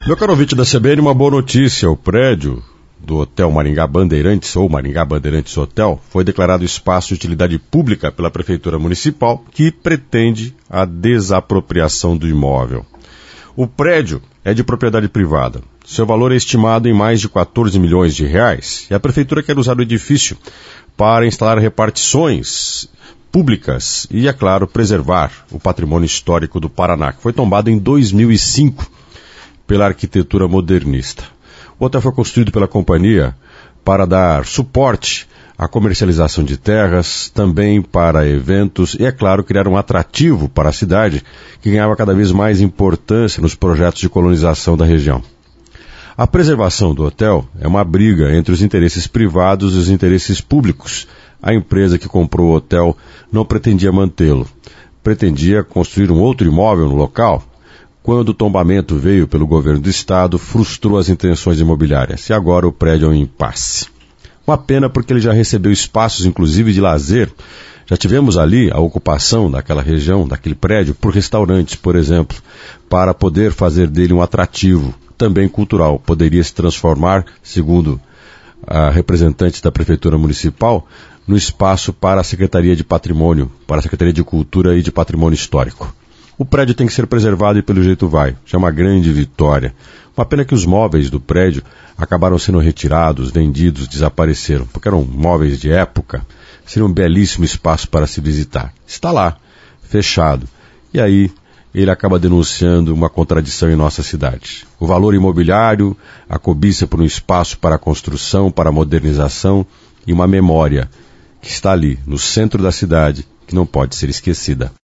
Meu caro ouvinte da CBN, uma boa notícia. O prédio do Hotel Maringá Bandeirantes, ou Maringá Bandeirantes Hotel, foi declarado espaço de utilidade pública pela Prefeitura Municipal, que pretende a desapropriação do imóvel. O prédio é de propriedade privada. Seu valor é estimado em mais de 14 milhões de reais e a Prefeitura quer usar o edifício para instalar repartições públicas e, é claro, preservar o patrimônio histórico do Paraná, que foi tombado em 2005 pela arquitetura modernista. O hotel foi construído pela companhia para dar suporte à comercialização de terras, também para eventos e, é claro, criar um atrativo para a cidade que ganhava cada vez mais importância nos projetos de colonização da região. A preservação do hotel é uma briga entre os interesses privados e os interesses públicos. A empresa que comprou o hotel não pretendia mantê-lo, pretendia construir um outro imóvel no local. Quando o tombamento veio pelo governo do estado, frustrou as intenções imobiliárias e agora o prédio é um impasse. Uma pena porque ele já recebeu espaços, inclusive, de lazer. Já tivemos ali a ocupação daquela região, daquele prédio, por restaurantes, por exemplo, para poder fazer dele um atrativo, também cultural. Poderia se transformar, segundo a representante da Prefeitura Municipal, no espaço para a Secretaria de Patrimônio, para a Secretaria de Cultura e de Patrimônio Histórico. O prédio tem que ser preservado e pelo jeito vai. Já é uma grande vitória. Uma pena que os móveis do prédio acabaram sendo retirados, vendidos, desapareceram, porque eram móveis de época. Seria um belíssimo espaço para se visitar. Está lá, fechado. E aí ele acaba denunciando uma contradição em nossa cidade. O valor imobiliário, a cobiça por um espaço para a construção, para a modernização e uma memória que está ali, no centro da cidade, que não pode ser esquecida.